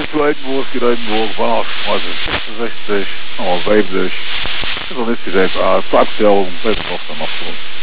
zu Edinburgh, geht Edinburgh, war 66, nochmal weiblich. Also nicht direkt, 20 Jahre, 5 noch dann noch so.